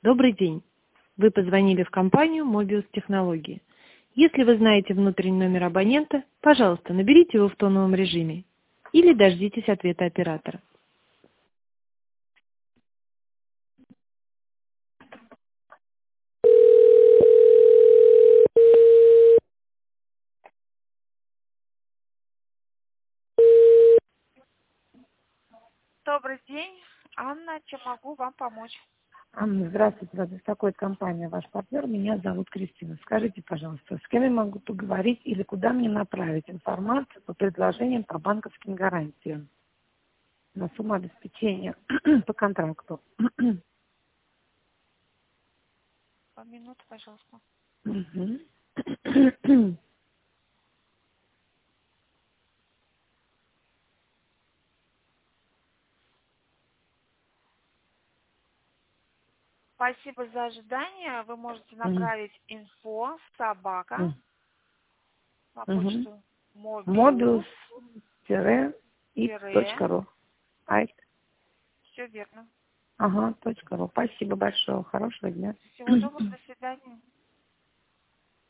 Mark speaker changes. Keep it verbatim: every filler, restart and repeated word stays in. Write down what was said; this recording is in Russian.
Speaker 1: Добрый день. Вы позвонили в компанию Mobius Технологии. Если вы знаете внутренний номер абонента, пожалуйста, наберите его в тоновом режиме или дождитесь ответа оператора.
Speaker 2: Добрый день, Анна, чем могу вам помочь?
Speaker 3: Анна, здравствуйте, вас беспокоит компания «Ваш партнер». Меня зовут Кристина. Скажите, пожалуйста, с кем я могу поговорить или куда мне направить информацию по предложениям по банковским гарантиям на сумму обеспечения по контракту?
Speaker 2: По минуту, пожалуйста.
Speaker 3: Мгм.
Speaker 2: Спасибо за ожидание. Вы можете
Speaker 3: Мгм.
Speaker 2: направить инфо собака
Speaker 3: Мгм.
Speaker 2: на
Speaker 3: Мгм.
Speaker 2: почту Mobius тире.
Speaker 3: Mobius-ix.ru. Ай,
Speaker 2: Все верно.
Speaker 3: ага, точка ру. Спасибо большое. Хорошего дня.
Speaker 2: Всего доброго, до свидания.